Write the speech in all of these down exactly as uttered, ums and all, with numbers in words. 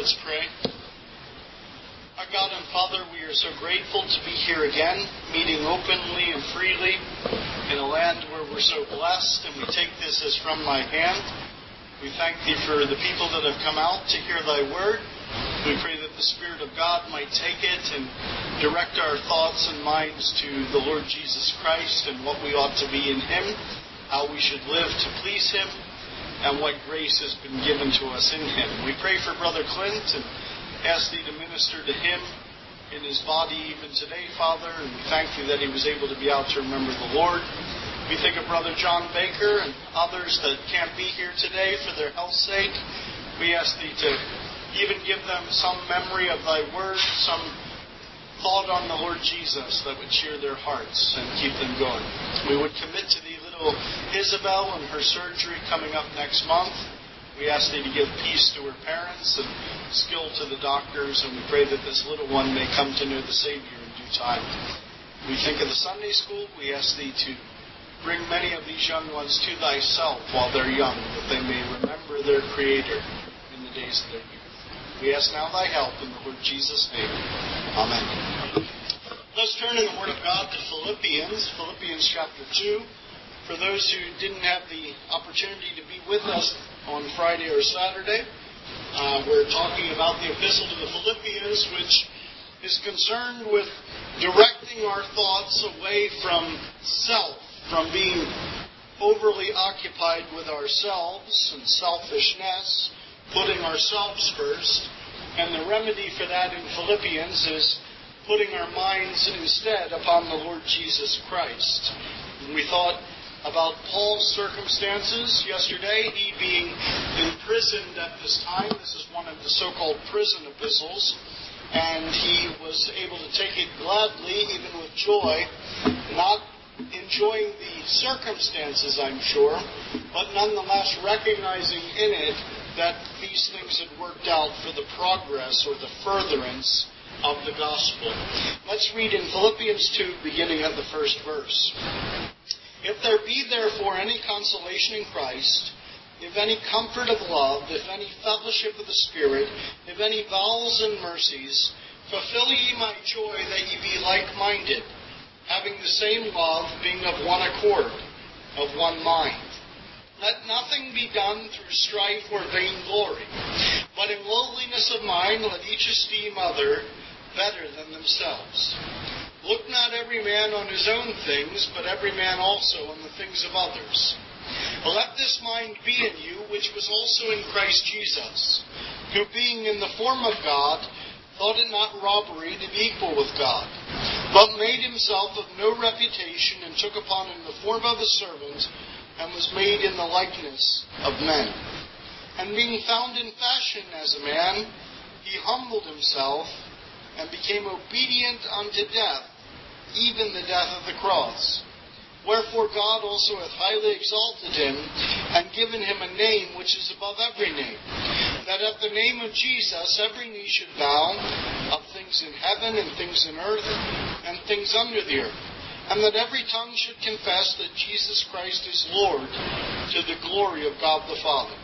Let's pray. Our God and Father, we are so grateful to be here again, meeting openly and freely in a land where we're so blessed, and we take this as from thy hand. We thank thee for the people that have come out to hear thy word. We pray that the Spirit of God might take it and direct our thoughts and minds to the Lord Jesus Christ and what we ought to be in Him, how we should live to please Him, and what grace has been given to us in Him. We pray for Brother Clint and ask thee to minister to him in his body even today, Father, and we thank thee that he was able to be out to remember the Lord. We think of Brother John Baker and others that can't be here today for their health's sake. We ask thee to even give them some memory of thy word, some thought on the Lord Jesus that would cheer their hearts and keep them going. We would commit to thee little Isabel and her surgery coming up next month. We ask thee to give peace to her parents and skill to the doctors, and we pray that this little one may come to know the Savior in due time. We think of the Sunday school. We ask thee to bring many of these young ones to thyself while they're young, that they may remember their Creator in the days of their youth. We ask now thy help in the Lord Jesus' name. Amen. Let's turn in the Word of God to Philippians, Philippians chapter two. For those who didn't have the opportunity to be with us on Friday or Saturday, uh, we're talking about the Epistle to the Philippians, which is concerned with directing our thoughts away from self, from being overly occupied with ourselves and selfishness, putting ourselves first. And the remedy for that in Philippians is putting our minds instead upon the Lord Jesus Christ. And we thought about Paul's circumstances yesterday, he being imprisoned at this time. This is one of the so-called prison epistles, and he was able to take it gladly, even with joy, not enjoying the circumstances, I'm sure, but nonetheless recognizing in it that these things had worked out for the progress or the furtherance of the gospel. Let's read in Philippians two, beginning at the first verse. If there be therefore any consolation in Christ, if any comfort of love, if any fellowship of the Spirit, if any bowels and mercies, fulfill ye my joy that ye be like-minded, having the same love, being of one accord, of one mind. Let nothing be done through strife or vainglory, but in lowliness of mind let each esteem other better than themselves. Look not every man on his own things, but every man also on the things of others. Let this mind be in you, which was also in Christ Jesus, who being in the form of God, thought it not robbery to be equal with God, but made himself of no reputation, and took upon him the form of a servant, and was made in the likeness of men. And being found in fashion as a man, he humbled himself, and became obedient unto death, even the death of the cross. Wherefore God also hath highly exalted him, and given him a name which is above every name, that at the name of Jesus every knee should bow, of things in heaven, and things in earth, and things under the earth, and that every tongue should confess that Jesus Christ is Lord, to the glory of God the Father.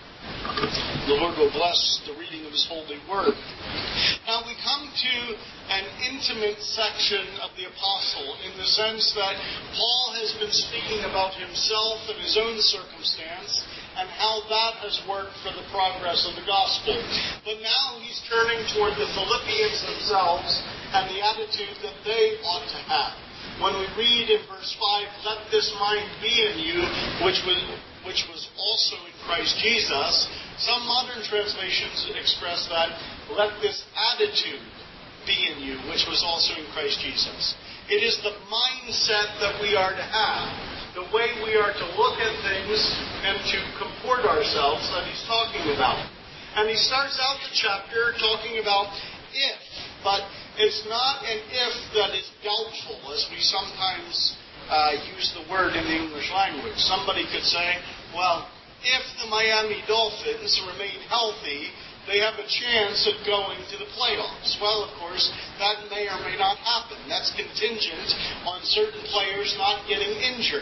The Lord will bless the reading of His holy word. Now we come to an intimate section of the apostle in the sense that Paul has been speaking about himself and his own circumstance and how that has worked for the progress of the gospel. But now he's turning toward the Philippians themselves and the attitude that they ought to have. When we read in verse five, let this mind be in you, which was, which was also in Christ Jesus, some modern translations express that, let this attitude be in you, which was also in Christ Jesus. It is the mindset that we are to have, the way we are to look at things and to comport ourselves that he's talking about. And he starts out the chapter talking about if, but it's not an if that is doubtful, as we sometimes uh, use the word in the English language. Somebody could say, well, if the Miami Dolphins remain healthy, they have a chance of going to the playoffs. Well, of course, that may or may not happen. That's contingent on certain players not getting injured.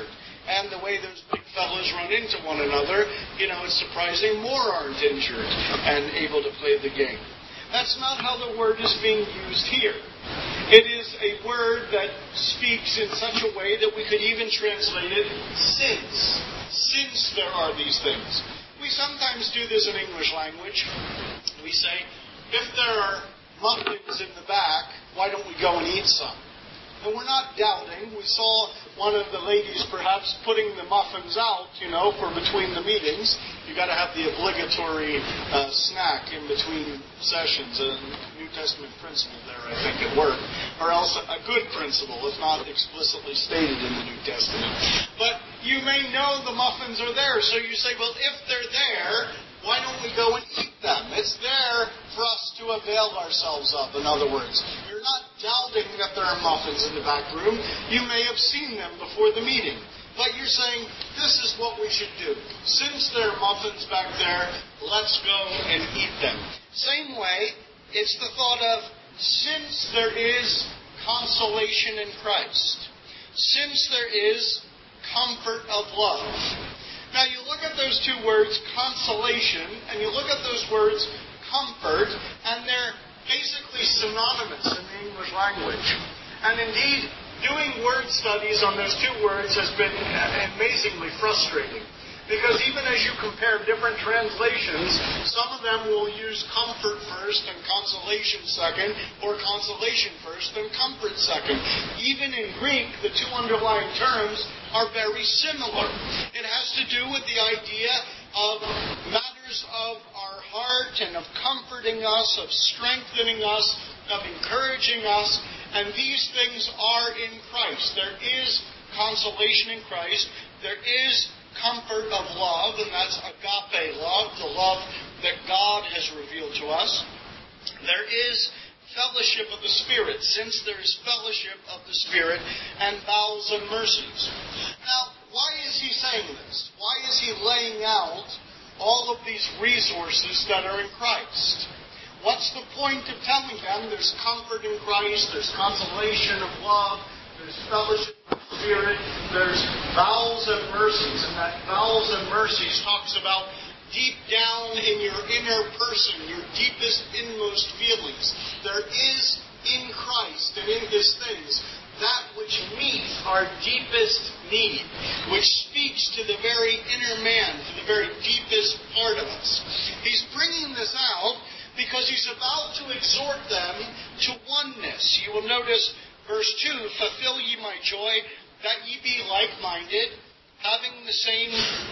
And the way those big fellas run into one another, you know, it's surprising more aren't injured and able to play the game. That's not how the word is being used here. It is a word that speaks in such a way that we could even translate it since. Since there are these things. We sometimes do this in English language. We say, if there are muffins in the back, why don't we go and eat some? And we're not doubting. We saw one of the ladies perhaps putting the muffins out, you know, for between the meetings. You've got to have the obligatory uh, snack in between sessions. A New Testament principle there, I think, at work. Or else a good principle, if not explicitly stated in the New Testament. But you may know the muffins are there, so you say, well, if they're there, why don't we go and eat them? It's there for us to avail ourselves of, in other words. You're not doubting that there are muffins in the back room. You may have seen them before the meeting. But you're saying, this is what we should do. Since there are muffins back there, let's go and eat them. Same way, it's the thought of, since there is consolation in Christ, since there is comfort of love. Now you look at those two words, consolation, and you look at those words, comfort, and they're basically synonymous in the English language. And indeed, doing word studies on those two words has been amazingly frustrating. Because even as you compare different translations, some of them will use comfort first and consolation second, or consolation first and comfort second. Even in Greek, the two underlying terms are very similar. It has to do with the idea of matters of our heart and of comforting us, of strengthening us, of encouraging us. And these things are in Christ. There is consolation in Christ. There is comfort of love, and that's agape love, the love that God has revealed to us. There is fellowship of the Spirit, since there is fellowship of the Spirit, and bowels and mercies. Now, why is he saying this? Why is he laying out all of these resources that are in Christ? What's the point of telling them there's comfort in Christ, there's consolation of love, there's fellowship of the Spirit, there's bowels and mercies, and that bowels and mercies talks about deep down in your inner person, your deepest, inmost feelings. There is in Christ and in His things that which meets our deepest need, which speaks to the very inner man, to the very deepest part of us. He's bringing this out because he's about to exhort them to oneness. You will notice verse two, fulfill ye my joy, that ye be like-minded, having the same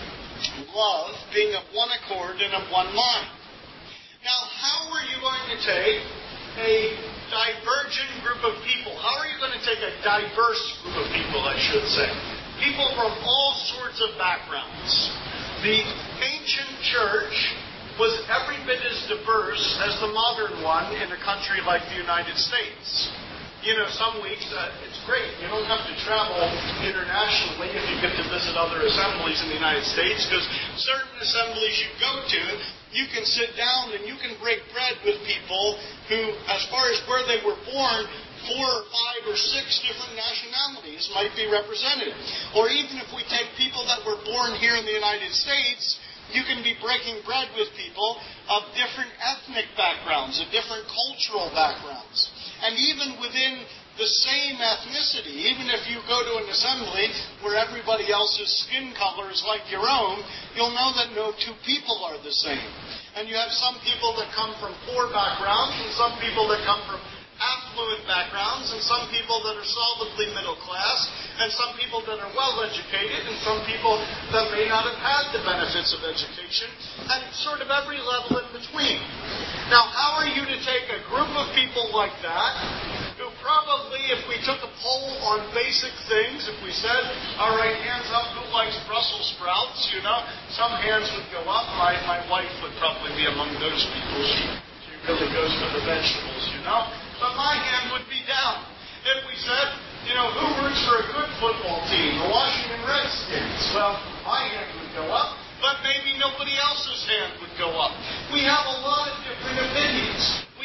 love, being of one accord and of one mind. Now, how are you going to take a divergent group of people? How are you going to take a diverse group of people, I should say? People from all sorts of backgrounds. The ancient church was every bit as diverse as the modern one in a country like the United States. You know, some weeks, uh, it's great. You don't have to travel internationally if you get to visit other assemblies in the United States, because certain assemblies you go to, you can sit down and you can break bread with people who, as far as where they were born, four or five or six different nationalities might be represented. Or even if we take people that were born here in the United States, you can be breaking bread with people of different ethnic backgrounds, of different cultural backgrounds. And even within the same ethnicity, even if you go to an assembly where everybody else's skin color is like your own, you'll know that no two people are the same. And you have some people that come from poor backgrounds, and some people that come from affluent backgrounds, and some people that are solidly middle class, and some people that are well educated, and some people that may not have had the benefits of education, and sort of every level in between. Now, how are you to take a group of people like that, who probably, if we took a poll on basic things, if we said, all right, hands up, who likes Brussels sprouts, you know, some hands would go up. My, my wife would probably be among those people. She, she really goes for the vegetables, you know. But my hand would be down. If we said, you know, who roots for a good football team? The Washington Redskins. Well, my hand would go up, but maybe nobody else's hand would go up. We have a lot of different opinions. We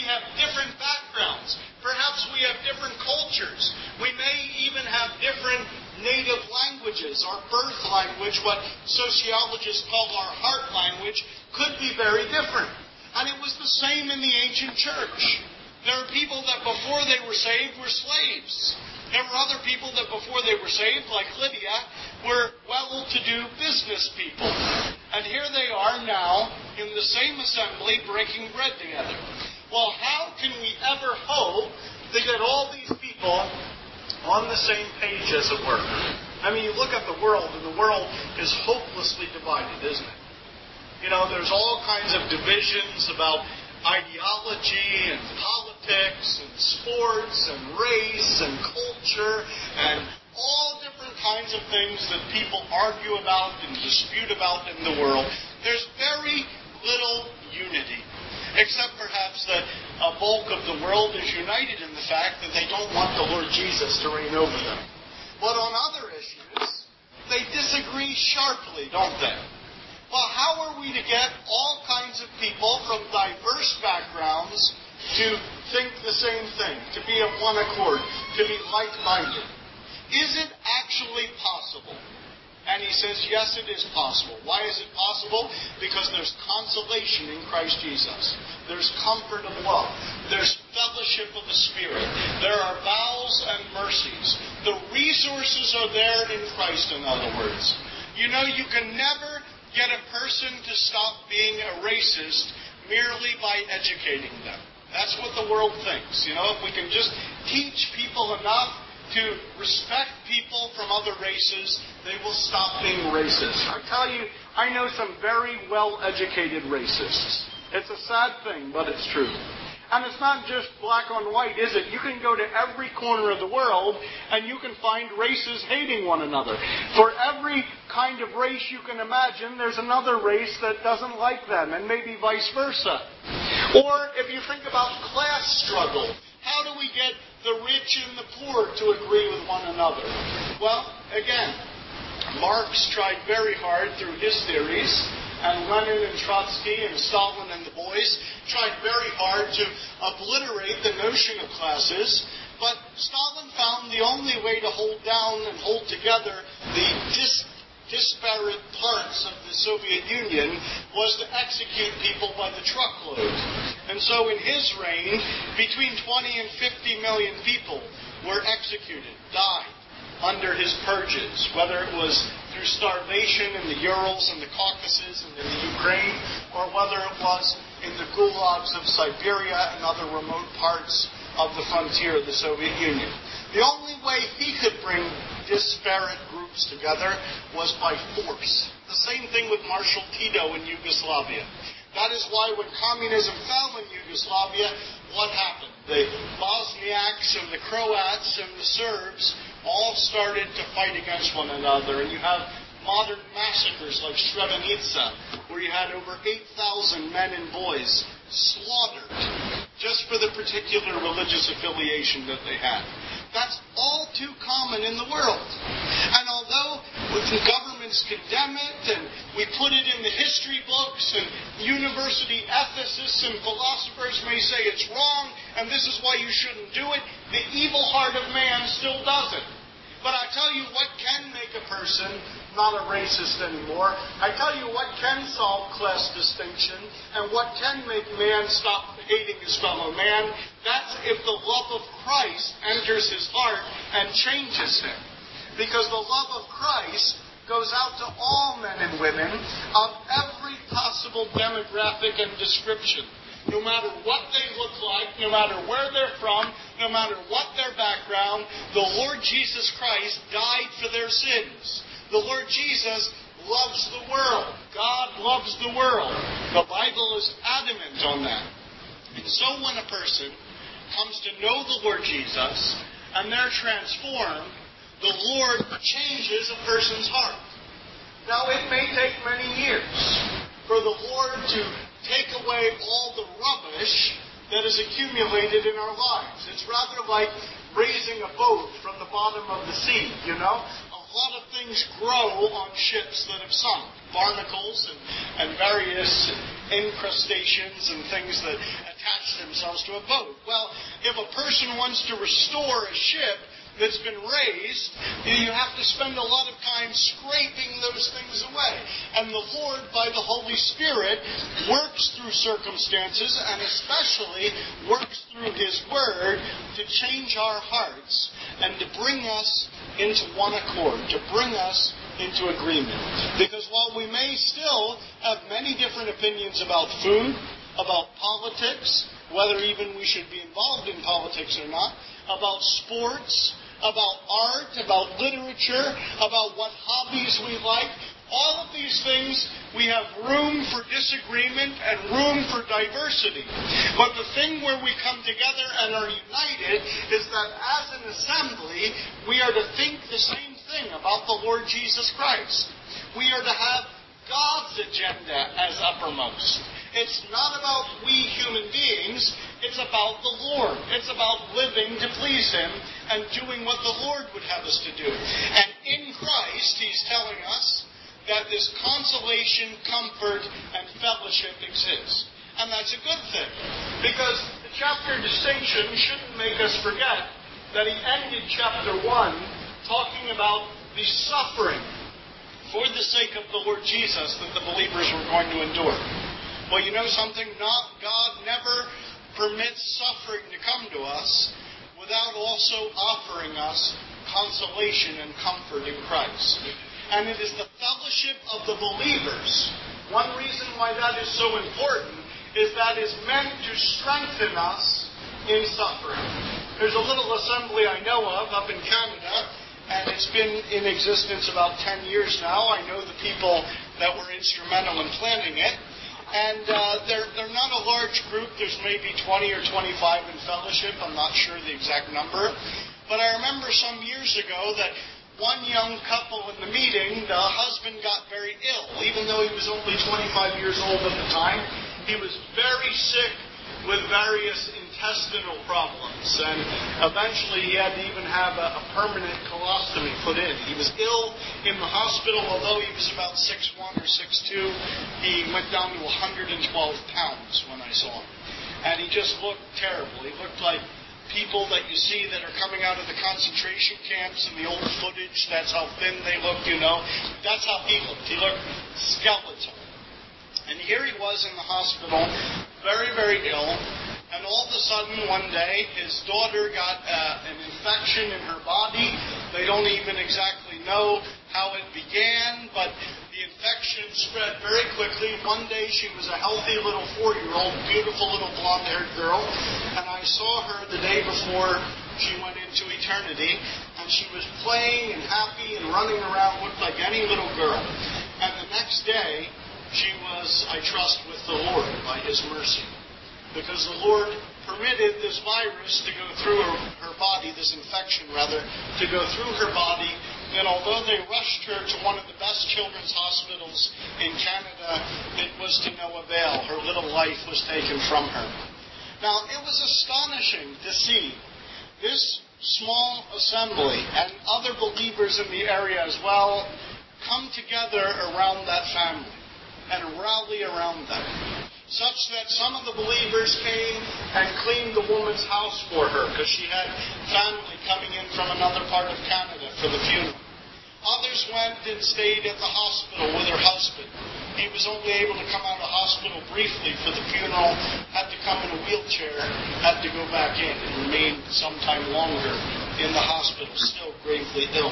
have different backgrounds. Perhaps we have different cultures. We may even have different native languages. Our birth language, what sociologists call our heart language, could be very different. And it was the same in the ancient church. There were people that before they were saved were slaves. There were other people that before they were saved, like Lydia, were well-to-do business people. And here they are now in the same assembly breaking bread together. Well, how can we ever hope to get all these people on the same page, as it were? I mean, you look at the world, and the world is hopelessly divided, isn't it? You know, there's all kinds of divisions about ideology and politics and sports and race and culture and all different kinds of things that people argue about and dispute about in the world. There's very little unity, except perhaps that a bulk of the world is united in the fact that they don't want the Lord Jesus to reign over them. But on other issues, they disagree sharply, don't they? Well, how are we to get all kinds of people from diverse backgrounds to think the same thing, to be of one accord, to be like-minded? Is it actually possible? And he says, yes, it is possible. Why is it possible? Because there's consolation in Christ Jesus. There's comfort of love. There's fellowship of the Spirit. There are vows and mercies. The resources are there in Christ, in other words. You know, you can never get a person to stop being a racist merely by educating them. That's what the world thinks. You know, if we can just teach people enough to respect people from other races, they will stop being racist. I tell you, I know some very well-educated racists. It's a sad thing, but it's true. And it's not just black on white, is it? You can go to every corner of the world and you can find races hating one another. For every kind of race you can imagine, there's another race that doesn't like them, and maybe vice versa. Or if you think about class struggle, how do we get the rich and the poor to agree with one another? Well, again, Marx tried very hard through his theories, and Lenin and Trotsky and Stalin and the boys tried very hard to obliterate the notion of classes, but Stalin found the only way to hold down and hold together the dis- disparate parts of the Soviet Union was to execute people by the truckload. And so in his reign, between twenty and fifty million people were executed, died under his purges, whether it was through starvation in the Urals and the Caucasus and in the Ukraine, or whether it was in the gulags of Siberia and other remote parts of the frontier of the Soviet Union. The only way he could bring disparate groups together was by force. The same thing with Marshal Tito in Yugoslavia. That is why when communism fell in Yugoslavia, what happened? The Bosniaks and the Croats and the Serbs all started to fight against one another. And you have modern massacres like Srebrenica, where you had over eight thousand men and boys slaughtered just for the particular religious affiliation that they had. That's all too common in the world. And although the governments condemn it, and we put it in the history books, and university ethicists and philosophers may say it's wrong, and this is why you shouldn't do it, the evil heart of man still does it. But I tell you what can make a person not a racist anymore. I tell you what can solve class distinction and what can make man stop hating his fellow man. That's if the love of Christ enters his heart and changes him. Because the love of Christ goes out to all men and women of every possible demographic and description. No matter what they look like, no matter where they're from, no matter what their background, the Lord Jesus Christ died for their sins. The Lord Jesus loves the world. God loves the world. The Bible is adamant on that. And so when a person comes to know the Lord Jesus and they're transformed, the Lord changes a person's heart. Now, it may take many years for the Lord to take away all the rubbish that is accumulated in our lives. It's rather like raising a boat from the bottom of the sea, you know? A a lot of things grow on ships that have sunk. Barnacles and, and various incrustations and things that attach themselves to a boat. Well, if a person wants to restore a ship that's been raised, you have to spend a lot of time scraping those things away. And the Lord, by the Holy Spirit, works through circumstances and especially works through His Word to change our hearts and to bring us into one accord, to bring us into agreement. Because while we may still have many different opinions about food, about politics, whether even we should be involved in politics or not, about sports, about art, about literature, about what hobbies we like, all of these things, we have room for disagreement and room for diversity. But the thing where we come together and are united is that as an assembly, we are to think the same thing about the Lord Jesus Christ. We are to have God's agenda as uppermost. It's not about we human beings. It's about the Lord. It's about living to please Him and doing what the Lord would have us to do. And in Christ, He's telling us that this consolation, comfort, and fellowship exists. And that's a good thing. Because the chapter distinction shouldn't make us forget that he ended chapter one talking about the suffering for the sake of the Lord Jesus that the believers were going to endure. Well, you know something? Not, God never permits suffering to come to us without also offering us consolation and comfort in Christ. And it is the fellowship of the believers. One reason why that is so important is that it's meant to strengthen us in suffering. There's a little assembly I know of up in Canada, and it's been in existence about ten years now. I know the people that were instrumental in planning it. And uh, they're, they're not a large group. There's maybe twenty or twenty-five in fellowship. I'm not sure the exact number. But I remember some years ago that one young couple in the meeting, the husband got very ill. Even though he was only twenty-five years old at the time, he was very sick with various intestinal problems. And eventually he had to even have a, a permanent colostomy put in. He was ill in the hospital, although he was about six one or six two. He went down to one hundred twelve pounds when I saw him. And he just looked terrible. He looked like people that you see that are coming out of the concentration camps and the old footage. That's how thin they looked, you know. That's how he looked. He looked skeletal. And here he was in the hospital, very, very ill. And all of a sudden, one day, his daughter got uh, an infection in her body. They don't even exactly know how it began, but the infection spread very quickly. One day, she was a healthy little four-year-old, beautiful little blonde-haired girl. And I saw her the day before she went into eternity. And she was playing and happy and running around, looked like any little girl. And the next day, she was, I trust, with the Lord by His mercy. Because the Lord permitted this virus to go through her, her body, this infection rather, to go through her body. And although they rushed her to one of the best children's hospitals in Canada, it was to no avail. Her little life was taken from her. Now, it was astonishing to see this small assembly and other believers in the area as well come together around that family and rally around them. Such that some of the believers came and cleaned the woman's house for her because she had family coming in from another part of Canada for the funeral. Others went and stayed at the hospital with her husband. He was only able to come out of the hospital briefly for the funeral, had to come in a wheelchair, had to go back in and remain some time longer in the hospital, still gravely ill.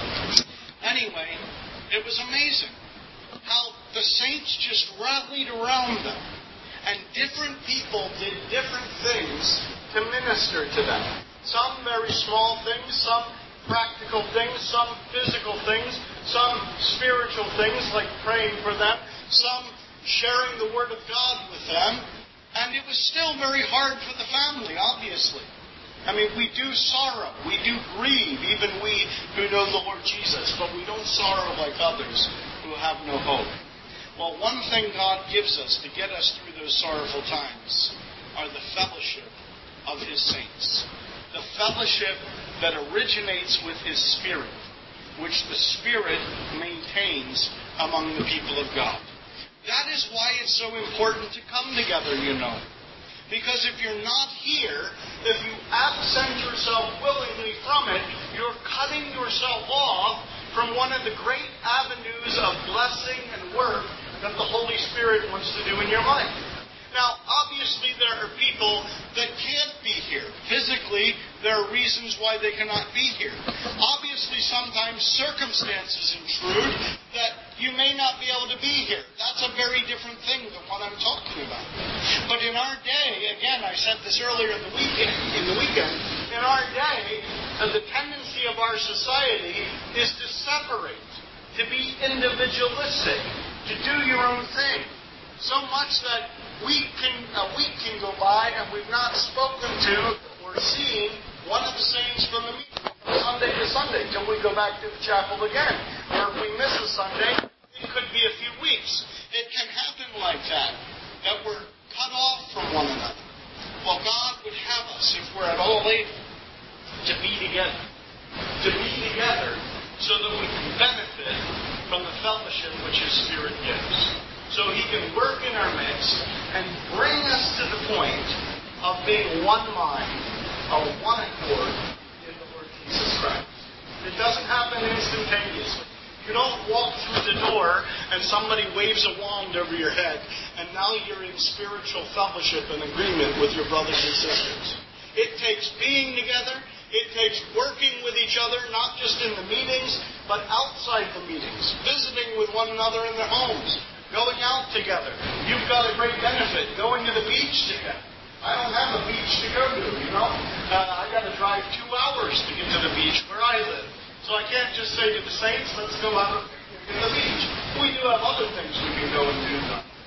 Anyway, it was amazing how the saints just rallied around them. And different people did different things to minister to them. Some very small things, some practical things, some physical things, some spiritual things like praying for them, some sharing the Word of God with them. And it was still very hard for the family, obviously. I mean, we do sorrow, we do grieve, even we who know the Lord Jesus, but we don't sorrow like others who have no hope. Well, one thing God gives us to get us through those sorrowful times are the fellowship of His saints. The fellowship that originates with His Spirit. which the Spirit maintains among the people of God. That is why it's so important to come together, you know. Because if you're not here, if you absent yourself willingly from it, you're cutting yourself off from one of the great avenues of blessing and work that the Holy Spirit wants to do in your life. Now, obviously, there are people that can't be here. Physically, there are reasons why they cannot be here. Obviously, sometimes circumstances intrude that you may not be able to be here. That's a very different thing than what I'm talking about. But in our day, again, I said this earlier in the weekend, in the weekend, in our day, uh, the tendency of our society is to separate, to be individualistic, to do your own thing. So much that week can, a week can go by and we've not spoken to or seen one of the saints from the meeting from Sunday to Sunday till we go back to the chapel again. Or if we miss a Sunday, it could be a few weeks. It can happen like that, that we're cut off from one another. Well, God would have us, if we're at all able, to be together. To be together so that we can benefit from the fellowship which His Spirit gives. So He can work in our midst and bring us to the point of being one mind, of one accord in the Lord Jesus Christ. It doesn't happen instantaneously. You don't walk through the door and somebody waves a wand over your head and now you're in spiritual fellowship and agreement with your brothers and sisters. It takes being together. It takes working with each other, not just in the meetings, but outside the meetings, visiting with one another in their homes. Going out together. You've got a great benefit. Going to the beach together. I don't have a beach to go to, you know. Uh, I got to drive two hours to get to the beach where I live. So I can't just say to the saints, let's go out to the beach. We do have other things we can go and do.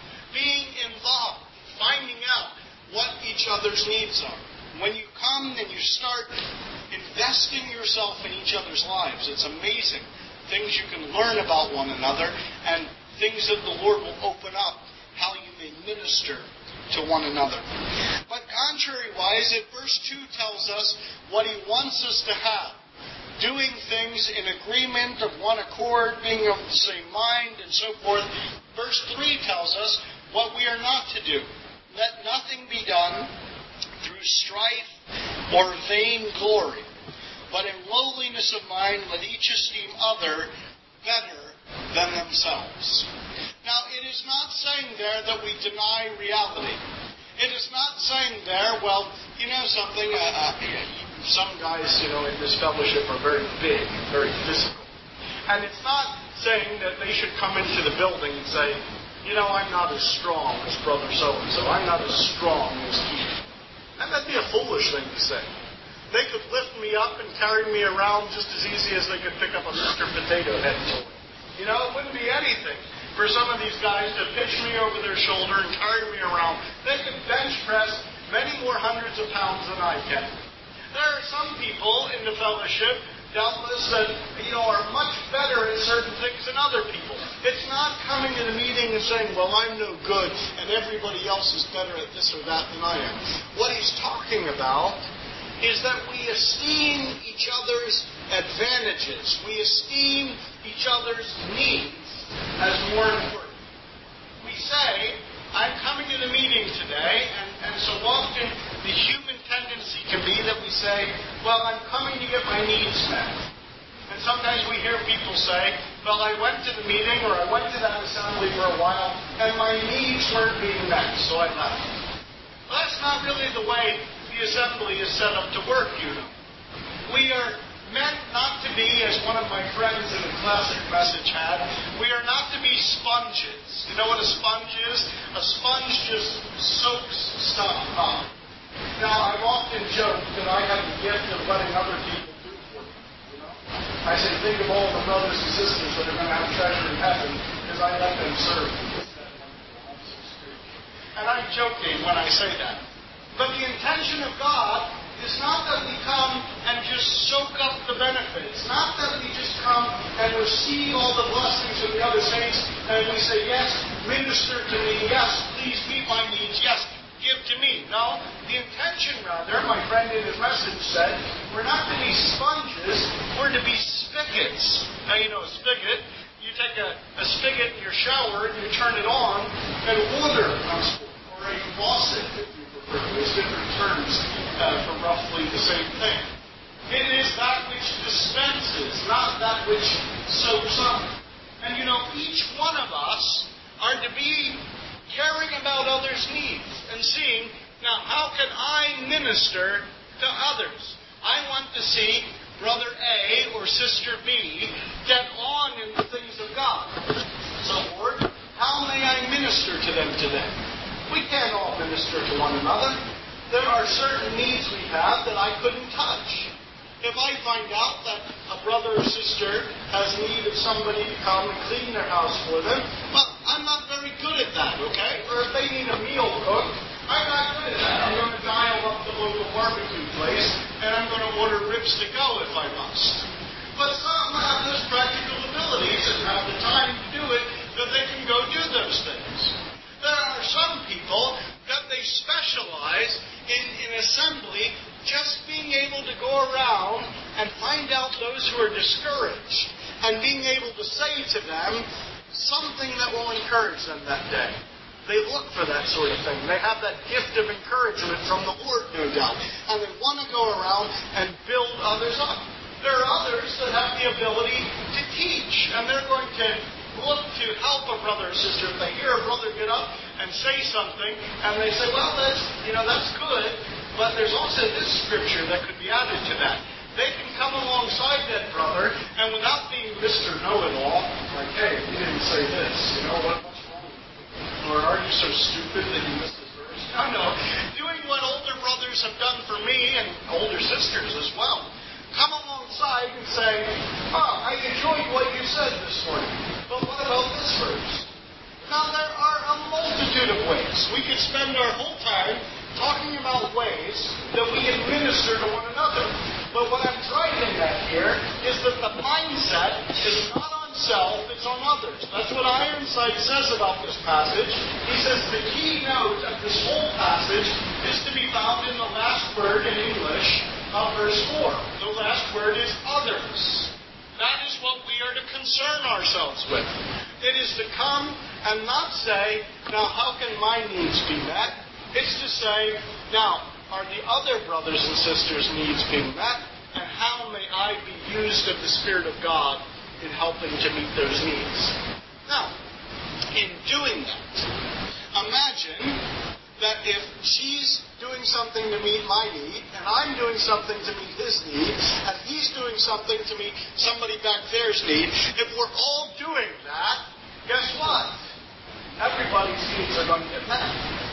Being involved. Finding out what each other's needs are. When you come and you start investing yourself in each other's lives, it's amazing. Things you can learn about one another and things that the Lord will open up, how you may minister to one another. But contrary-wise, if verse two tells us what He wants us to have, doing things in agreement, of one accord, being of the same mind, and so forth. Verse three tells us what we are not to do. Let nothing be done through strife or vain glory, but in lowliness of mind let each esteem other better than themselves. Now, it is not saying there that we deny reality. It is not saying there, well, you know something, uh, uh, some guys, you know, in this fellowship are very big, very physical. And it's not saying that they should come into the building and say, you know, I'm not as strong as brother so-and-so. I'm not as strong as Keith. And that'd be a foolish thing to say. They could lift me up and carry me around just as easy as they could pick up a Mister Potato Head toy. You know, it wouldn't be anything for some of these guys to pitch me over their shoulder and carry me around. They could bench press many more hundreds of pounds than I can. There are some people in the fellowship, doubtless, that, you know, are much better at certain things than other people. It's not coming to the meeting and saying, well, I'm no good and everybody else is better at this or that than I am. What he's talking about is that we esteem each other's advantages. We esteem each other's needs as more important. We say, I'm coming to the meeting today, and, and so often the human tendency can be that we say, well, I'm coming to get my needs met. And sometimes we hear people say, well, I went to the meeting or I went to that assembly for a while, and my needs weren't being met, so I left. Well, that's not really the way the assembly is set up to work, you know. We are meant not to be, as one of my friends in a classic message had, we are not to be sponges. You know what a sponge is? A sponge just soaks stuff up. Now, I've often joked that I have the gift of letting other people do for me. You know? I say, think of all the brothers and sisters that are going to have treasure in heaven because I let them serve. And I'm joking when I say that. But the intention of God is not that we come and just soak up the benefits. Not that we just come and receive all the blessings of the other saints and we say, yes, minister to me. Yes, please meet my needs. Yes, give to me. No, the intention rather, my friend in his message said, we're not to be sponges. We're to be spiritual spigots. Now, you know a spigot. You take a, a spigot in your shower and you turn it on, and water comes forth. Or a faucet, if you prefer. There's different terms uh, for roughly the same thing. It is that which dispenses, not that which soaks up. And you know, each one of us are to be caring about others' needs and seeing, now, how can I minister to others? I want to see Brother A or Sister B get on in the things of God. So, Lord, how may I minister to them today? We can't all minister to one another. There are certain needs we have that I couldn't touch. If I find out that a brother or sister has need of somebody to come and clean their house for them, well, I'm not very good at that, okay? Or if they need a meal cooked, I'm not good at that. I'm going to dial up the local barbecue place, and I'm going to order ribs to go if I must. But some have those practical abilities and have the time to do it, that they can go do those things. There are some people that they specialize in, in assembly, just being able to go around and find out those who are discouraged and being able to say to them something that will encourage them that day. They look for that sort of thing. They have that gift of encouragement from the Lord, no doubt. And they want to go around and build others up. There are others that have the ability to teach, and they're going to look to help a brother or sister. If they hear a brother get up and say something, and they say, well, that's, you know, that's good, but there's also this scripture that could be added to that. They can come alongside that brother, and without being Mister Know-it-all, like, hey, you didn't say this, you know, what, what's wrong with you? Or are you so stupid that you missed this verse? No, no. Doing what older brothers have done for me, and older sisters as well. Come alongside and say, oh, I enjoyed what you said this morning, but what about this verse? Now, there are a multitude of ways. We could spend our whole time talking about ways that we can minister to one another. But what I'm driving at here is that the mindset is not on self, it's on others. That's what Ironside says about this passage. He says the key note of this whole passage is to be found in the last word in English of verse four. The last word is others. That is what we are to concern ourselves with. It is to come and not say, now how can my needs be met? It's to say, now, are the other brothers and sisters' needs being met? And how may I be used of the Spirit of God in helping to meet those needs? Now, in doing that, imagine that if she's doing something to meet my need, and I'm doing something to meet his need, and he's doing something to meet somebody back there's need, if we're all doing that, guess what? Everybody's needs are going to get met.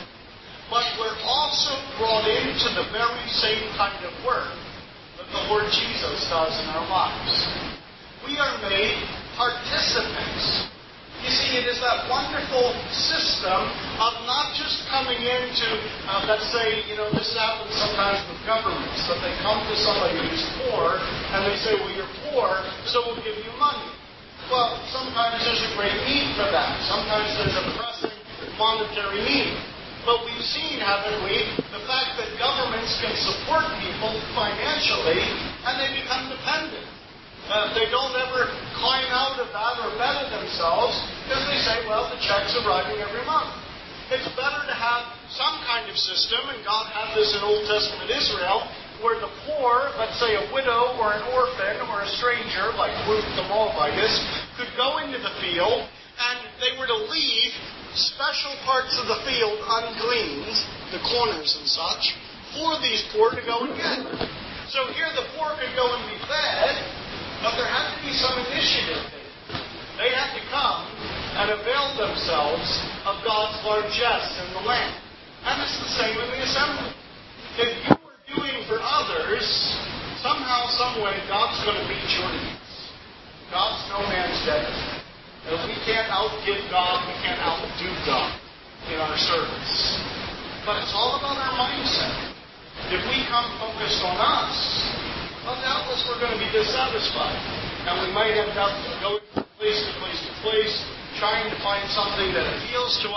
But we're also brought into the very same kind of work that the Lord Jesus does in our lives. We are made participants. You see, it is that wonderful system of not just coming into, uh, let's say, you know, this happens sometimes with governments, that they come to somebody who's poor, and they say, well, you're poor, so we'll give you money. Well, sometimes there's a great need for that. Sometimes there's a pressing monetary need. But we've seen, haven't we, the fact that governments can support people financially, and they become dependent. Uh, they don't ever climb out of that or better themselves, because they say, well, the check's arriving every month. It's better to have some kind of system, and God had this in Old Testament Israel, where the poor, let's say a widow or an orphan or a stranger, like Ruth the Moabitess, could go into the field, and they were to leave special parts of the field ungleaned, the corners and such, for these poor to go and get. So here the poor could go and be fed, but there had to be some initiative taken. They had to come and avail themselves of God's largesse in the land. And it's the same in the assembly. If you are doing for others, somehow, some way, God's going to meet your needs. God's no man's debtor. And we can't outgive God, we can't outdo God in our service. But it's all about our mindset. If we come focused on us, well, doubtless we're going to be dissatisfied. And we might end up going from place to place to place, trying to find something that appeals to us,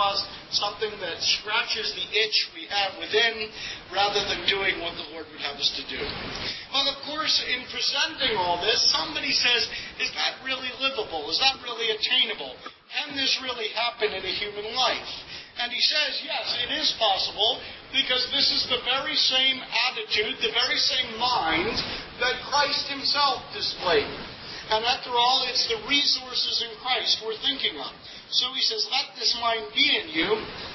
something that scratches the itch we have within, rather than doing what the Lord would have us to do. Well, of course, in presenting all this, somebody says, is that really livable? Is that really attainable? Can this really happen in a human life? And he says, yes, it is possible, because this is the very same attitude, the very same mind that Christ himself displayed. And after all, it's the resources in Christ we're thinking of. So he says, let this mind be in you,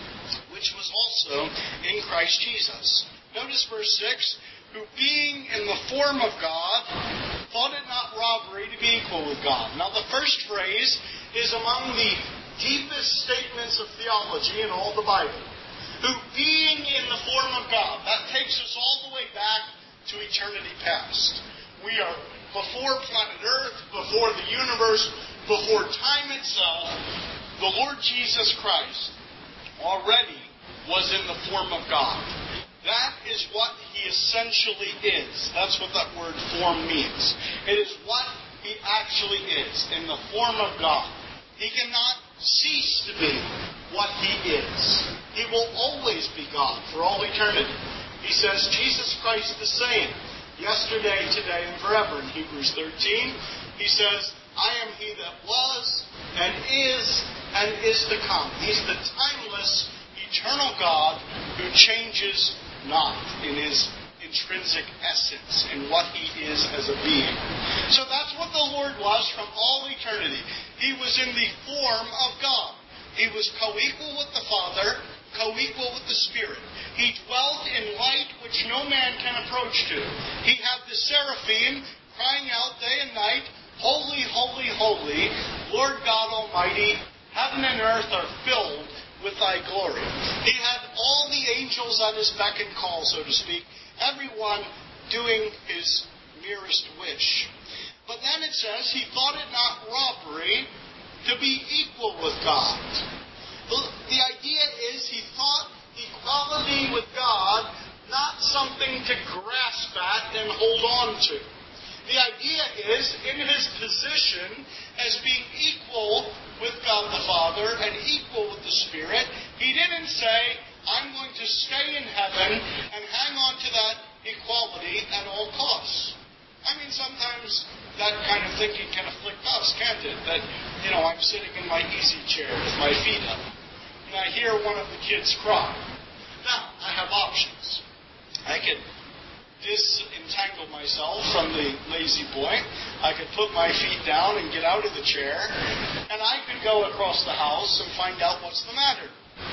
which was also in Christ Jesus. Notice verse six, who being in the form of God, thought it not robbery to be equal with God. Now the first phrase is among the deepest statements of theology in all the Bible. Who being in the form of God. That takes us all the way back to eternity past. We are before planet Earth, before the universe, before time itself. The Lord Jesus Christ already was in the form of God. That is what he essentially is. That's what that word form means. It is what he actually is, in the form of God. He cannot cease to be what he is. He will always be God for all eternity. He says, Jesus Christ the same, yesterday, today, and forever. In Hebrews thirteen, he says, I am he that was, and is, and is to come. He's the timeless, eternal God who changes not in his intrinsic essence, in what he is as a being. So that's what the Lord was from all eternity. He was in the form of God. He was co-equal with the Father, co-equal with the Spirit. He dwelt in light which no man can approach to. He had the seraphim crying out day and night, Holy, holy, holy, Lord God Almighty, heaven and earth are filled with thy glory. He had all the angels at his beck and call, so to speak, everyone doing his merest wish. But then it says, he thought it not robbery to be equal with God. The idea is he thought equality with God not something to grasp at and hold on to. The idea is, in his position as being equal with God the Father and equal with the Spirit, he didn't say, I'm going to stay in heaven and hang on to that equality at all costs. I mean, sometimes that kind of thinking can afflict us, can't it? That, you know, I'm sitting in my easy chair with my feet up, and I hear one of the kids cry. Now, I have options. I could disentangle myself from the lazy boy. I could put my feet down and get out of the chair, and I could go across the house and find out what's the matter.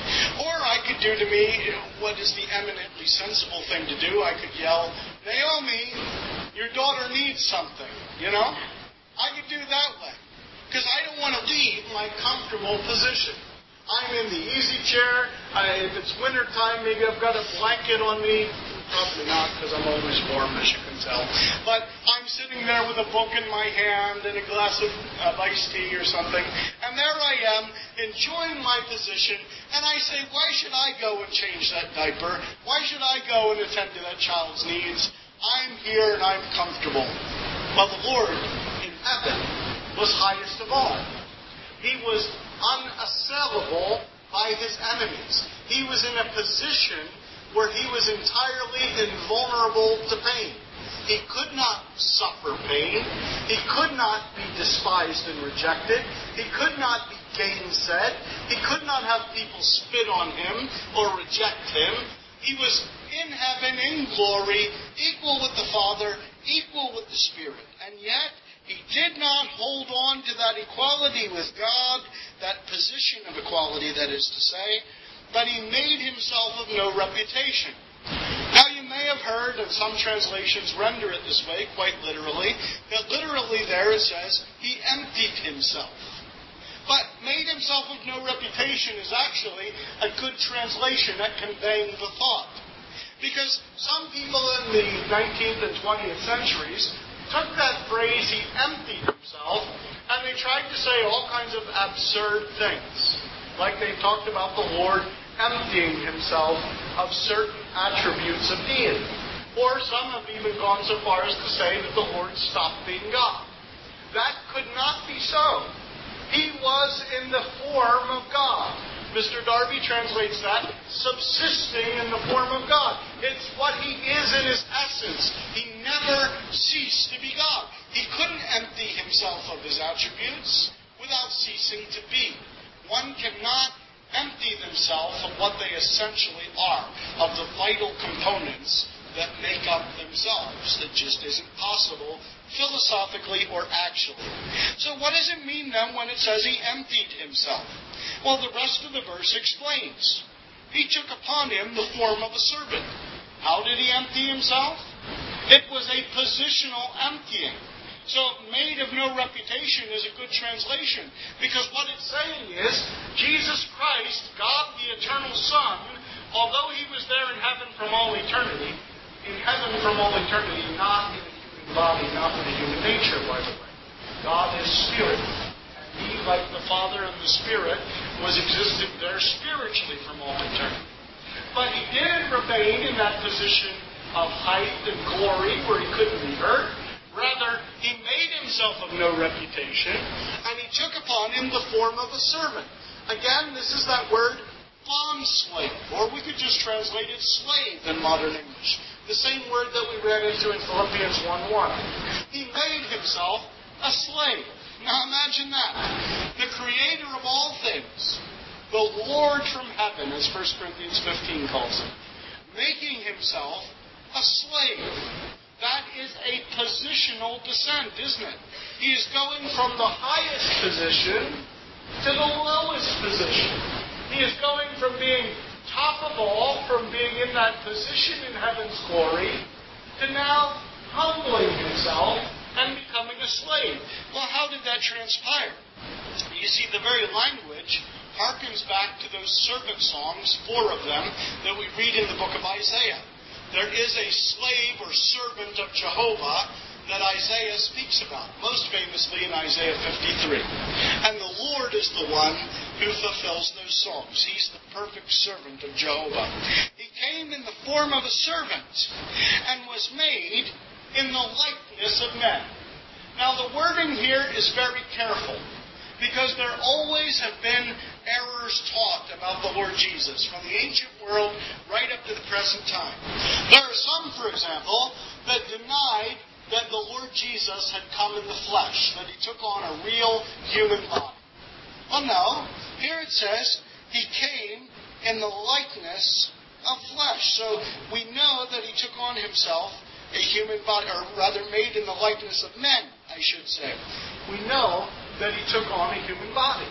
Or I could do to me what is the eminently sensible thing to do. I could yell, Naomi, your daughter needs something, you know? I could do that way. Because I don't want to leave my comfortable position. I'm in the easy chair. I, if it's winter time, maybe I've got a blanket on me. Probably not, because I'm always warm, as you can tell. But I'm sitting there with a book in my hand and a glass of uh, iced tea or something. And there I am, enjoying my position. And I say, why should I go and change that diaper? Why should I go and attend to that child's needs? I'm here and I'm comfortable. Well, the Lord in heaven was highest of all. He was unassailable by his enemies. He was in a position where he was entirely invulnerable to pain. He could not suffer pain. He could not be despised and rejected. He could not be gainsaid. He could not have people spit on him or reject him. He was in heaven, in glory, equal with the Father, equal with the Spirit. And yet, he did not hold on to that equality with God, that position of equality, that is to say, but he made himself of no reputation. Now you may have heard, and some translations render it this way, quite literally, that literally there it says, he emptied himself. But made himself of no reputation is actually a good translation at conveying the thought. Because some people in the nineteenth and twentieth centuries took that phrase, he emptied himself, and they tried to say all kinds of absurd things. Like they talked about the Lord emptying himself of certain attributes of deity. Or some have even gone so far as to say that the Lord stopped being God. That could not be so. He was in the form of God. Mister Darby translates that subsisting in the form of God. It's what he is in his essence. He never ceased to be God. He couldn't empty himself of his attributes without ceasing to be. One cannot empty themselves of what they essentially are, of the vital components that make up themselves. It just isn't possible philosophically or actually. So what does it mean then when it says he emptied himself? Well, the rest of the verse explains. He took upon him the form of a servant. How did he empty himself? It was a positional emptying. So, made of no reputation is a good translation, because what it's saying is, Jesus Christ, God the eternal Son, although he was there in heaven from all eternity, in heaven from all eternity, not in a human body, not in a human nature, by the way. God is spirit. And he, like the Father and the Spirit, was existing there spiritually from all eternity. But he did remain in that position of height and glory where he couldn't be hurt. Rather, he made himself of no reputation, and he took upon him the form of a servant. Again, this is that word bondslave, or we could just translate it slave in modern English. The same word that we ran into in Philippians one one. He made himself a slave. Now imagine that. The creator of all things, the Lord from heaven, as First Corinthians fifteen calls him, making himself a slave. That is a positional descent, isn't it? He is going from the highest position to the lowest position. He is going from being top of all, from being in that position in heaven's glory, to now humbling himself and becoming a slave. Well, how did that transpire? You see, the very language harkens back to those servant songs, four of them, that we read in the book of Isaiah. There is a slave or servant of Jehovah that Isaiah speaks about, most famously in Isaiah fifty-three. And the Lord is the one who fulfills those songs. He's the perfect servant of Jehovah. He came in the form of a servant and was made in the likeness of men. Now the wording here is very careful, because there always have been errors taught about the Lord Jesus from the ancient world right up to the present time. There are some, for example, that denied that the Lord Jesus had come in the flesh, that he took on a real human body. Well, no. Here it says he came in the likeness of flesh. So we know that he took on himself a human body, or rather made in the likeness of men, I should say. We know that he took on a human body.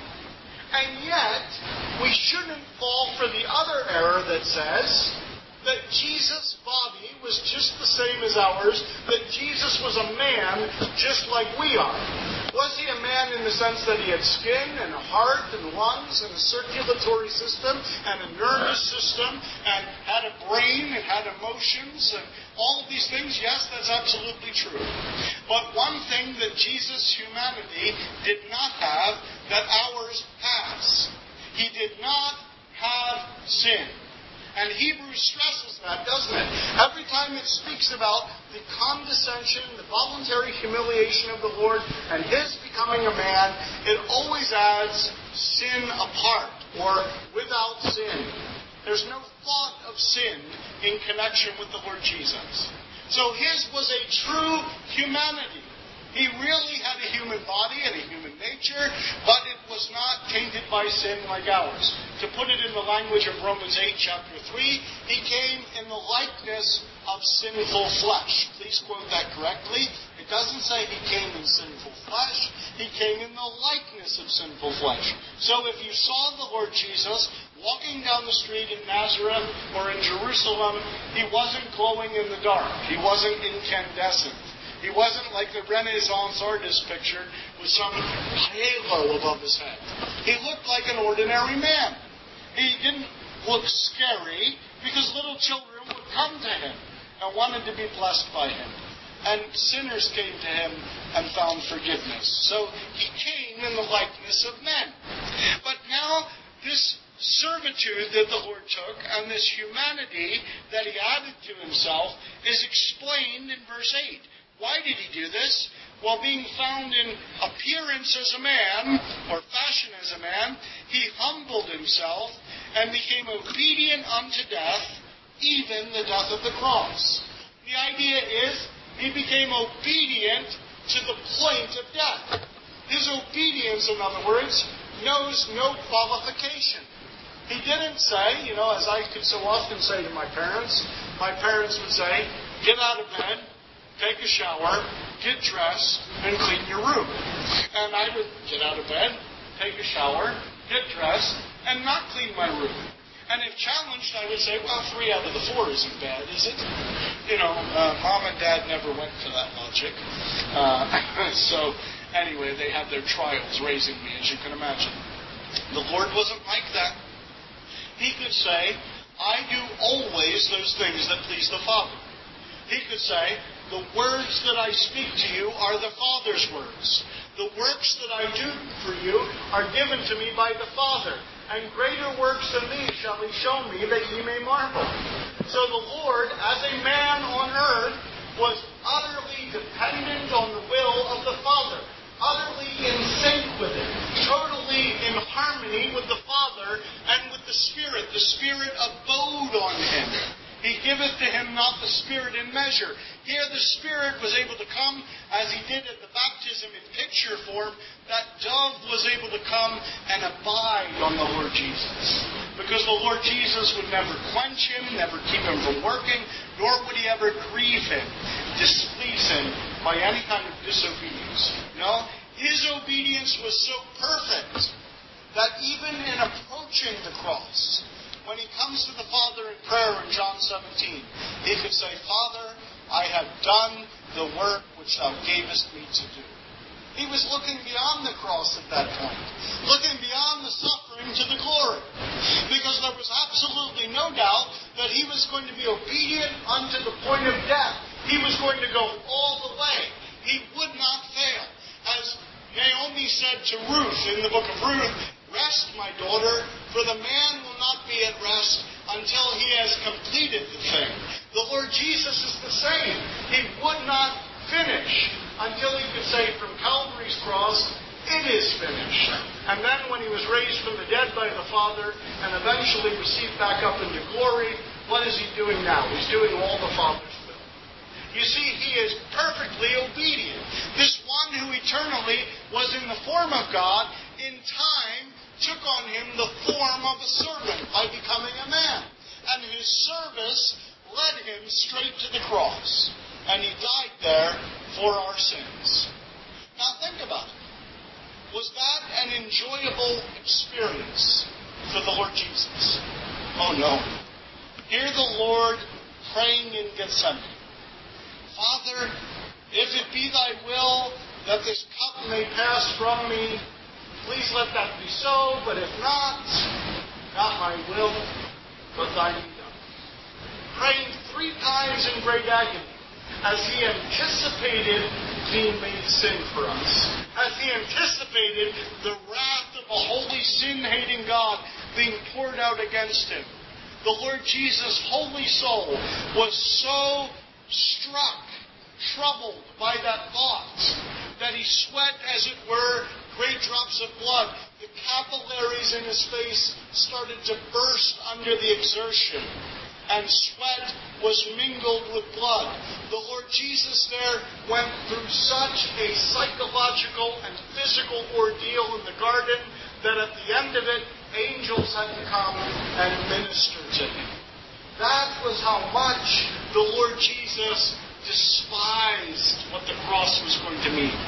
And yet, we shouldn't fall for the other error that says that Jesus' body was just the same as ours, that Jesus was a man just like we are. Was he a man in the sense that he had skin and a heart and lungs and a circulatory system and a nervous system and had a brain and had emotions and all of these things? Yes, that's absolutely true. But one thing that Jesus' humanity did not have that ours has, he did not have sin. And Hebrews stresses that, doesn't it? Every time it speaks about the condescension, the voluntary humiliation of the Lord, and his becoming a man, it always adds sin apart, or without sin. There's no thought of sin in connection with the Lord Jesus. So his was a true humanity. He really had a human body and a human nature, but it was not tainted by sin like ours. To put it in the language of Romans eight, chapter three, he came in the likeness of sinful flesh. Please quote that correctly. It doesn't say he came in sinful flesh. He came in the likeness of sinful flesh. So if you saw the Lord Jesus walking down the street in Nazareth or in Jerusalem, he wasn't glowing in the dark. He wasn't incandescent. He wasn't like the Renaissance artist pictured with some halo above his head. He looked like an ordinary man. He didn't look scary because little children would come to him and wanted to be blessed by him. And sinners came to him and found forgiveness. So he came in the likeness of men. But now this servitude that the Lord took and this humanity that he added to himself is explained in verse eight. Why did he do this? while being found in appearance as a man, or fashion as a man, he humbled himself and became obedient unto death, even the death of the cross. The idea is he became obedient to the point of death. His obedience, in other words, knows no qualification. He didn't say, you know, as I could so often say to my parents, my parents would say, get out of bed, take a shower, get dressed, and clean your room. And I would get out of bed, take a shower, get dressed, and not clean my room. And if challenged, I would say, well, three out of the four isn't bad, is it? You know, uh, Mom and Dad never went for that logic. Uh, so, anyway, they had their trials raising me, as you can imagine. The Lord wasn't like that. He could say, I do always those things that please the Father. He could say, the words that I speak to you are the Father's words. The works that I do for you are given to me by the Father. And greater works than these shall he show me, that ye may marvel. So the Lord, as a man on earth, was utterly dependent on the will of the Father. Utterly in sync with it. Totally in harmony with the Father and with the Spirit. The Spirit abode on him. He giveth to him not the Spirit in measure. Here the Spirit was able to come, as he did at the baptism in picture form, that dove was able to come and abide on the Lord Jesus. Because the Lord Jesus would never quench him, never keep him from working, nor would he ever grieve him, displease him by any kind of disobedience. No, his obedience was so perfect that even in approaching the cross, when he comes to the Father in prayer in John seventeen, he could say, Father, I have done the work which thou gavest me to do. He was looking beyond the cross at that point, looking beyond the suffering to the glory, because there was absolutely no doubt that he was going to be obedient unto the point of death. He was going to go all the way. He would not fail. As Naomi said to Ruth in the book of Ruth, rest, my daughter, for the man will not be at rest until he has completed the thing. The Lord Jesus is the same. He would not finish until he could say from Calvary's cross, it is finished. And then when he was raised from the dead by the Father and eventually received back up into glory, what is he doing now? He's doing all the Father's will. You see, he is perfectly obedient. This one who eternally was in the form of God, in time took on him the form of a servant by becoming a man. And his service led him straight to the cross. And he died there for our sins. Now think about it. Was that an enjoyable experience for the Lord Jesus? Oh no. Hear the Lord praying in Gethsemane. Father, if it be thy will that this cup may pass from me, please let that be so, but if not, not my will, but thine be done. Praying three times in great agony, as he anticipated being made sin for us. As he anticipated the wrath of a holy, sin-hating God being poured out against him. The Lord Jesus' holy soul was so struck, troubled by that thought, that he sweat, as it were, great drops of blood. The capillaries in his face started to burst under the exertion, and sweat was mingled with blood. The Lord Jesus there went through such a psychological and physical ordeal in the garden that at the end of it, angels had to come and minister to him. That was how much the Lord Jesus despised what the cross was going to mean.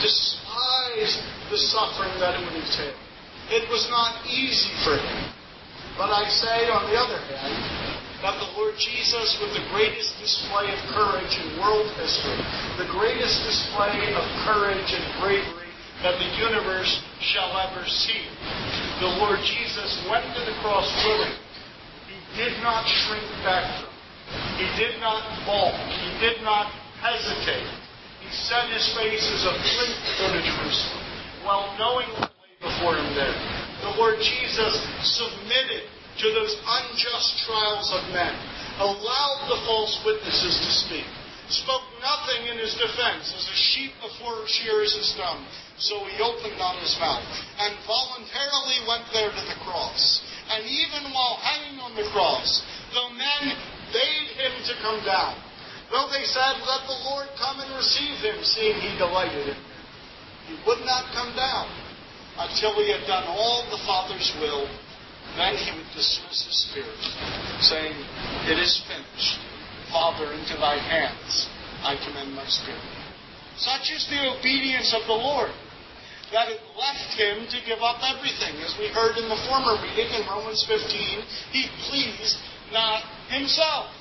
Despised the suffering that it would entail. It was not easy for him. But I say, on the other hand, that the Lord Jesus, with the greatest display of courage in world history, the greatest display of courage and bravery that the universe shall ever see, the Lord Jesus went to the cross willing. He did not shrink back from it. He did not balk. He did not hesitate. He set his face as a flint to go to Jerusalem, while knowing what lay before him there. The Lord Jesus submitted to those unjust trials of men, allowed the false witnesses to speak, spoke nothing in his defense, as a sheep before shears is dumb. So he opened not his mouth, and voluntarily went there to the cross. And even while hanging on the cross, though men bade him to come down, though they said, let the Lord come and receive him, seeing he delighted in him, he would not come down until he had done all the Father's will. Then he would dismiss his spirit, saying, it is finished. Father, into thy hands I commend my spirit. Such is the obedience of the Lord, that it left him to give up everything. As we heard in the former reading in Romans fifteen, he pleased not himself.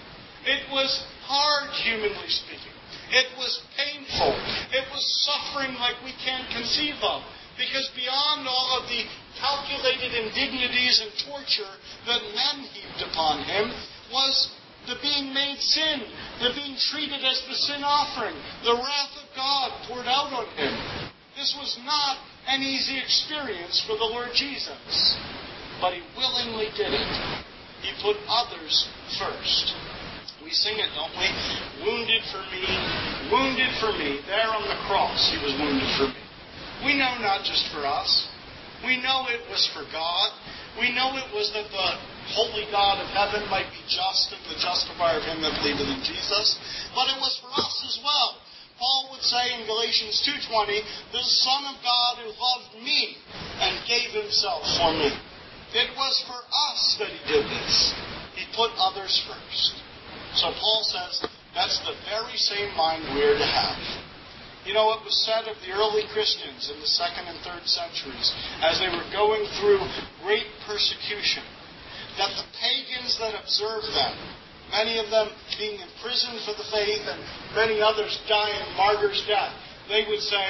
It was hard, humanly speaking. It was painful. It was suffering like we can't conceive of. Because beyond all of the calculated indignities and torture that men heaped upon him was the being made sin, the being treated as the sin offering, the wrath of God poured out on him. This was not an easy experience for the Lord Jesus, but he willingly did it. He put others first. We sing it, don't we? Wounded for me, wounded for me. There on the cross, he was wounded for me. We know not just for us. We know it was for God. We know it was that the holy God of heaven might be just and the justifier of him that believeth in Jesus. But it was for us as well. Paul would say in Galatians two twenty, the Son of God who loved me and gave himself for me. It was for us that he did this. He put others first. So Paul says that's the very same mind we're to have. You know, it was said of the early Christians in the second and third centuries, as they were going through great persecution, that the pagans that observed them, many of them being imprisoned for the faith and many others dying martyrs' death, they would say,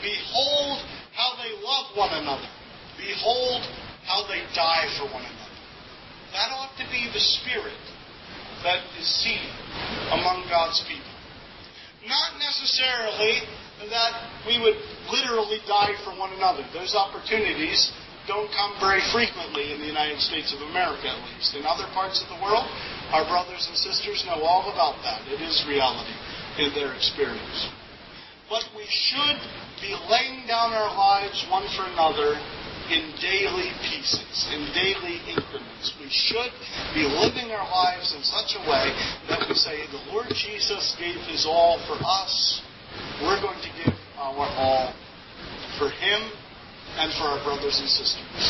behold how they love one another. Behold how they die for one another. That ought to be the spirit that is seen among God's people. Not necessarily that we would literally die for one another. Those opportunities don't come very frequently in the United States of America, at least. In other parts of the world, our brothers and sisters know all about that. It is reality in their experience. But we should be laying down our lives one for another in daily pieces, in daily increments. We should be living our lives in such a way that we say, the Lord Jesus gave his all for us. We're going to give our all for him and for our brothers and sisters.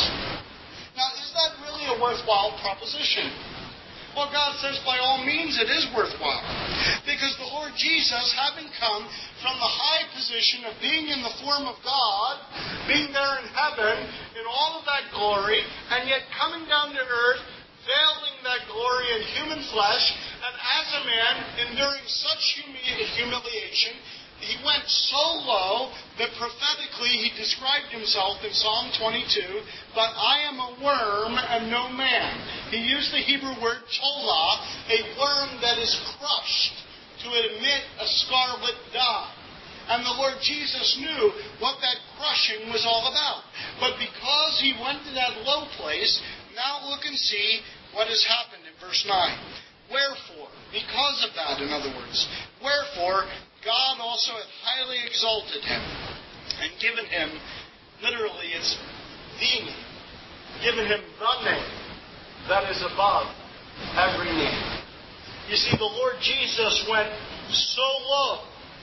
Now, is that really a worthwhile proposition? Well, God says by all means it is worthwhile. Because the Lord Jesus, having come from the high position of being in the form of God, being there in heaven, in all of that glory, and yet coming down to earth, veiling that glory in human flesh, and as a man enduring such humi- humiliation, he went so low that prophetically he described himself in Psalm twenty-two, but I am a worm and no man. He used the Hebrew word tola, a worm that is crushed to emit a scarlet dye. And the Lord Jesus knew what that crushing was all about. But because he went to that low place, now look and see what has happened in verse nine. Wherefore, because of that, in other words, wherefore, God also hath highly exalted him, and given him, literally it's the name, given him the name that is above every name. You see, the Lord Jesus went so low.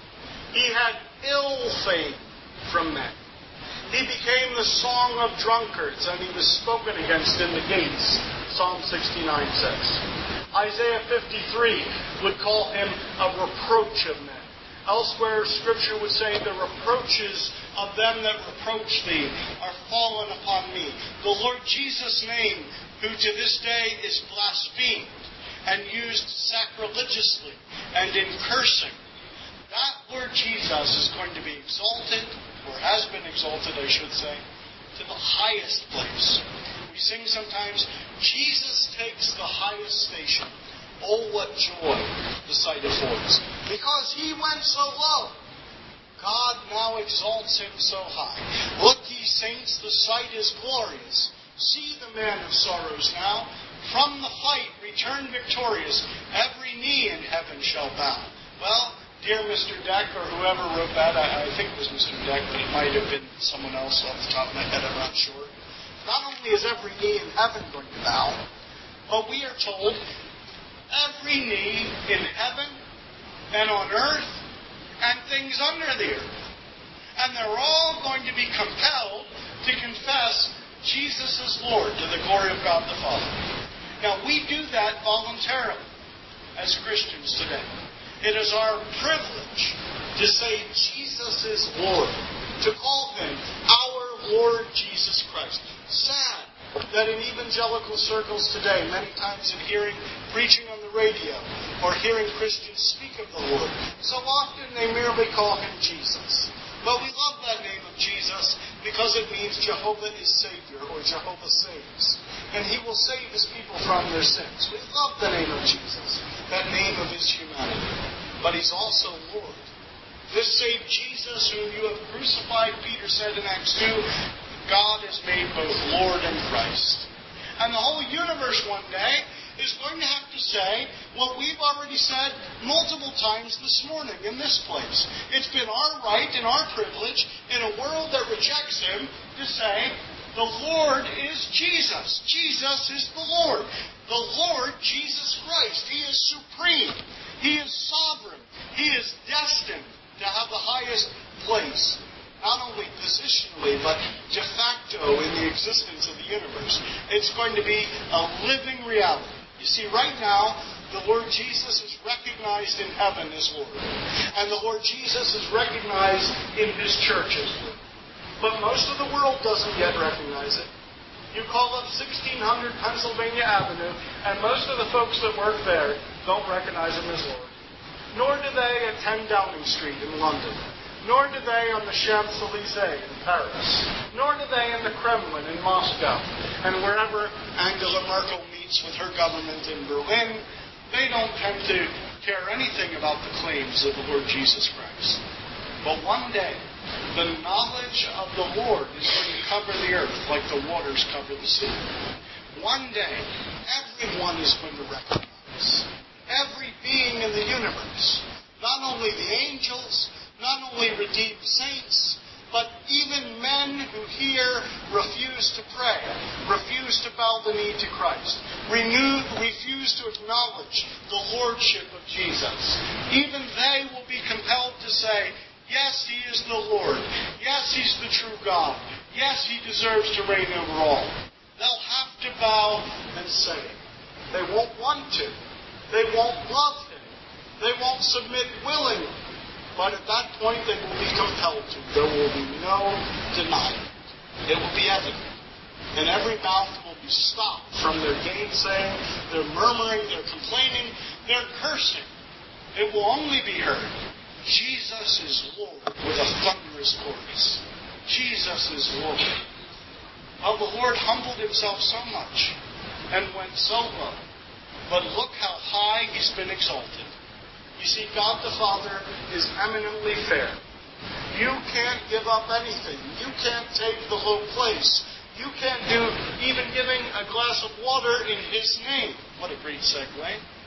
He had ill fame from men. He became the song of drunkards, and he was spoken against in the gates, Psalm sixty-nine says. Isaiah fifty-three would call him a reproach of men. Elsewhere, Scripture would say, the reproaches of them that reproach thee are fallen upon me. The Lord Jesus' name, who to this day is blasphemed and used sacrilegiously and in cursing, that Lord Jesus is going to be exalted, or has been exalted, I should say, to the highest place. We sing sometimes, Jesus takes the highest station. Oh, what joy the sight affords. Because he went so low, God now exalts him so high. Look, ye saints, the sight is glorious. See the man of sorrows now. From the fight return victorious. Every knee in heaven shall bow. Well, dear Mister Deck, or whoever wrote that, I, I think it was Mister Deck, but it might have been someone else off the top of my head, I'm not sure. Not only is every knee in heaven going to bow, but we are told every knee in heaven and on earth and things under the earth. And they're all going to be compelled to confess Jesus is Lord to the glory of God the Father. Now, we do that voluntarily as Christians today. It is our privilege to say Jesus is Lord, to call Him our Lord Jesus Christ. Sad that in evangelical circles today, many times in hearing preaching on the radio or hearing Christians speak of the Lord, so often they merely call Him Jesus. But we love that name of Jesus because it means Jehovah is Savior, or Jehovah saves. And He will save His people from their sins. We love the name of Jesus, that name of His humanity. But He's also Lord. This same Jesus whom you have crucified, Peter said in Acts two, God has made both Lord and Christ. And the whole universe one day is going to have to say what we've already said multiple times this morning in this place. It's been our right and our privilege in a world that rejects Him to say, the Lord is Jesus. Jesus is the Lord. The Lord Jesus Christ. He is supreme. He is sovereign. He is destined to have the highest place, not only positionally, but de facto in the existence of the universe. It's going to be a living reality. You see, right now, the Lord Jesus is recognized in heaven as Lord. And the Lord Jesus is recognized in His church as Lord. But most of the world doesn't yet recognize it. You call up sixteen hundred Pennsylvania Avenue, and most of the folks that work there don't recognize Him as Lord. Nor do they at ten Downing Street in London. Nor do they on the Champs-Élysées in Paris. Nor do they in the Kremlin in Moscow. And wherever Angela Merkel meets with her government in Berlin, they don't tend to care anything about the claims of the Lord Jesus Christ. But one day, the knowledge of the Lord is going to cover the earth like the waters cover the sea. One day, everyone is going to recognize. Every being in the universe. Not only the angels, not only redeemed saints, but even men who here refuse to pray, refuse to bow the knee to Christ, renew, refuse to acknowledge the lordship of Jesus. Even they will be compelled to say, yes, He is the Lord. Yes, He's the true God. Yes, He deserves to reign over all. They'll have to bow and say it. They won't want to. They won't love Him. They won't submit willingly. But at that point, they will be compelled to. There will be no denying it. It will be evident. And every mouth will be stopped from their gainsaying, their murmuring, their complaining, their cursing. It will only be heard. Jesus is Lord with a thunderous chorus. Jesus is Lord. Well, the Lord humbled Himself so much and went so low. But look how high He's been exalted. You see, God the Father is eminently fair. You can't give up anything. You can't take the low place. You can't do even giving a glass of water in His name. What a great segue.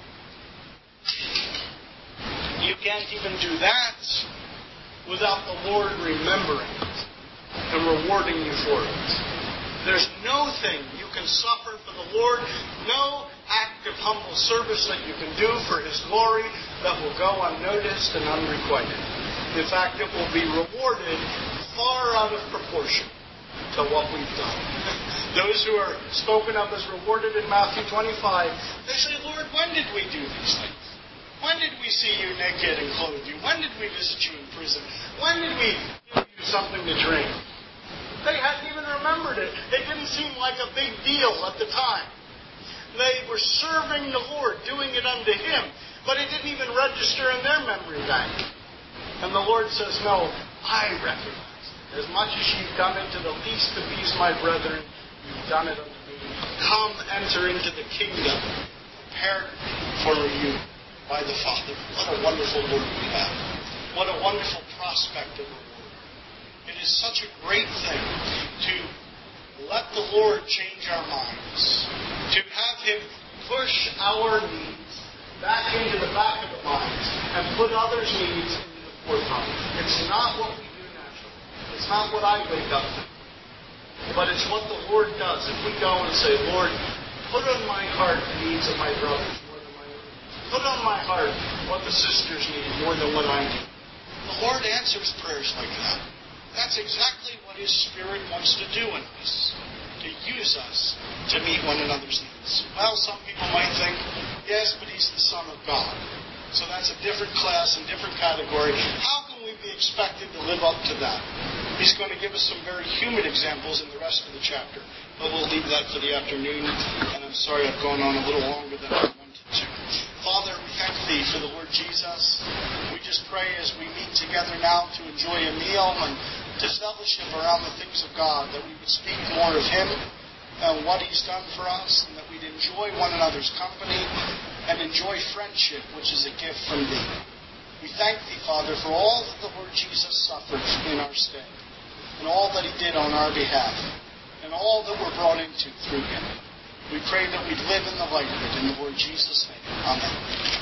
You can't even do that without the Lord remembering it and rewarding you for it. There's no thing you can suffer for the Lord, no act of humble service that you can do for His glory that will go unnoticed and unrequited. In fact, it will be rewarded far out of proportion to what we've done. Those who are spoken of as rewarded in Matthew twenty-five, they say, Lord, when did we do these things? When did we see you naked and clothe you? When did we visit you in prison? When did we give you something to drink? They hadn't even remembered it. It didn't seem like a big deal at the time. They were serving the Lord, doing it unto Him, but it didn't even register in their memory bank. And the Lord says, no, I recognize it. As much as you've done it to the least of these, my brethren, you've done it unto me. Come, enter into the kingdom prepared for you by the Father. What a wonderful Lord we have. What a wonderful prospect of the Lord. It is such a great thing to let the Lord change our minds, to have Him push our needs back into the back of the mind and put others' needs into the forefront. It's not what we do naturally. It's not what I wake up to. But it's what the Lord does. If we go and say, Lord, put on my heart the needs of my brothers more than my own. Put on my heart what the sisters need more than what I need. The Lord answers prayers like that. That's exactly what His Spirit wants to do in us. To use us to meet one another's needs. Well, some people might think, yes, but He's the Son of God. So that's a different class and different category. How can we be expected to live up to that? He's going to give us some very human examples in the rest of the chapter. But we'll leave that for the afternoon. And I'm sorry I've gone on a little longer than I wanted to. Father, we thank Thee for the Lord Jesus. We just pray as we meet together now to enjoy a meal and to fellowship around the things of God, that we would speak more of Him and what He's done for us, and that we'd enjoy one another's company and enjoy friendship, which is a gift from Thee. We thank Thee, Father, for all that the Lord Jesus suffered in our stead, and all that He did on our behalf, and all that we're brought into through Him. We pray that we'd live in the light of it in the Lord Jesus' name. Amen.